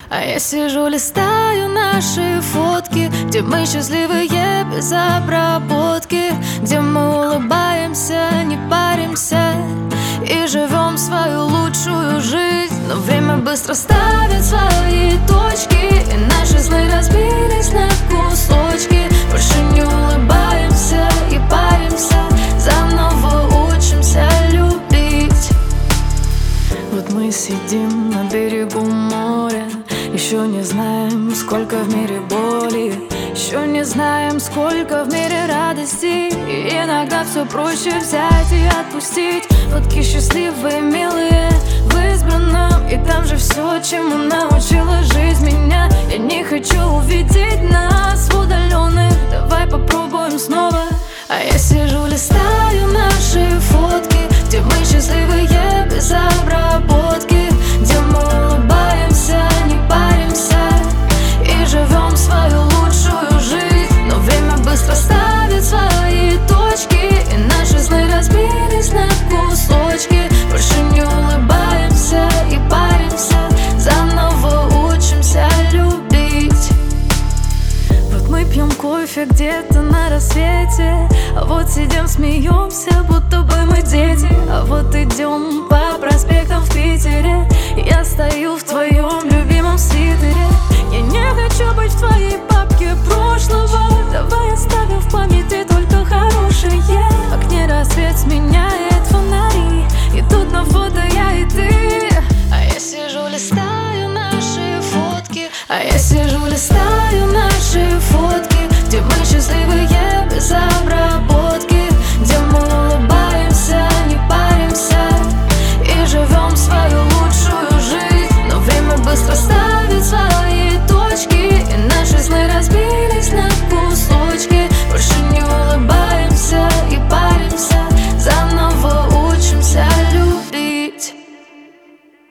А я сижу, листаю наши фотки, где мы счастливые без обработки, где мы улыбаемся, не паримся и живем свою лучшую жизнь. Но время быстро ставит свои точки, и наши сны разбились на кусочки. Больше не улыбаемся и паримся, заново учимся любить. Вот мы сидим на берегу моря, еще не знаем, сколько в мире боли, еще не знаем, сколько в мире радости. И иногда все проще взять и отпустить. Фотки счастливые, милые, в избранном, и там же все, чему научила жизнь меня. Я не хочу увидеть нас в удаленных, давай попробуем снова. А я сижу, листаю наши фотки, где мы счастливые без обработки, где мы улыбаемся, не паримся и живем свою лучшую жизнь. Но время быстро ставит свои точки, и наши сны разбились на кусочки. Больше не улыбаемся и паримся, заново учимся любить. Вот мы пьем кофе где-то на рассвете, а вот сидим, смеемся, будто бы мы дети. А вот идем по проспектам в Питере, я стою в твоем любимом свитере. Я не хочу быть в твоей папке прошлого, давай оставим в памяти только хорошее. В окне рассвет сменяет фонари, и тут на фото я и ты. А я сижу, листаю наши фотки, а я сижу, листаю наши фотки, где мы счастливые